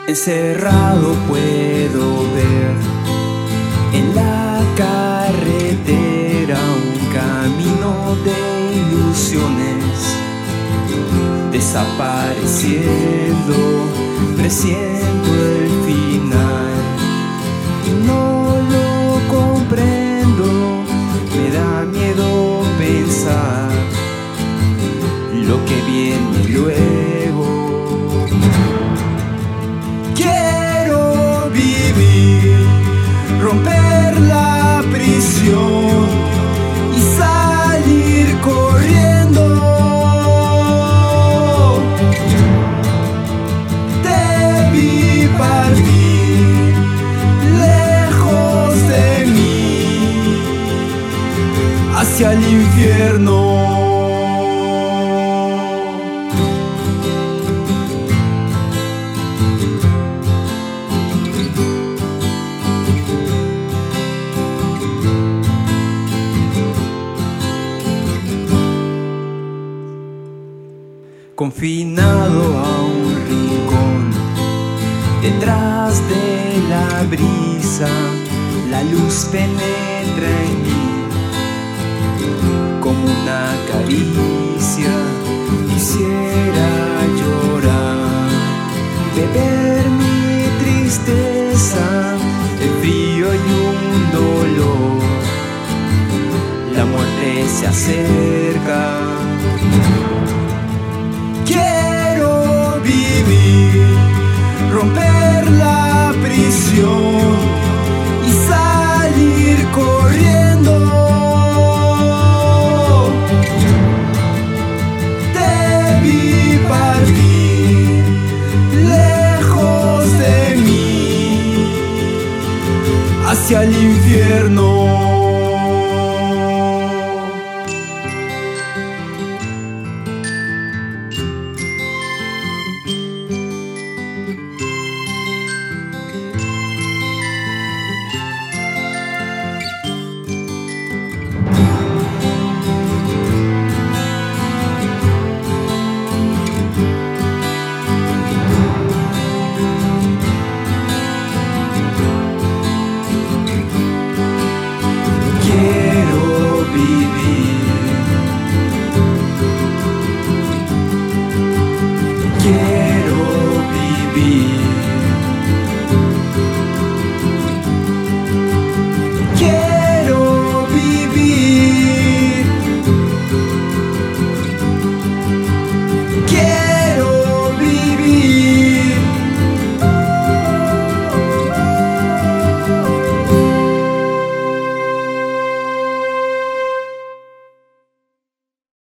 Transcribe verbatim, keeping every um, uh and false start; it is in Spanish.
Encerrado puedo ver en la carretera un camino de ilusiones desapareciendo, presiento el final y no lo comprendo, me da miedo pensar lo que viene luego. Quiero vivir, romper la prisión y salir corriendo. Te vi partir lejos de mí hacia el infierno. Confinado a un rincón, detrás de la brisa, la luz penetra en mí como una caricia. Quisiera llorar, beber mi tristeza, el frío y un dolor. La muerte se acerca. Quiero vivir, romper la prisión y salir corriendo. Te vi partir lejos de mí hacia el infierno.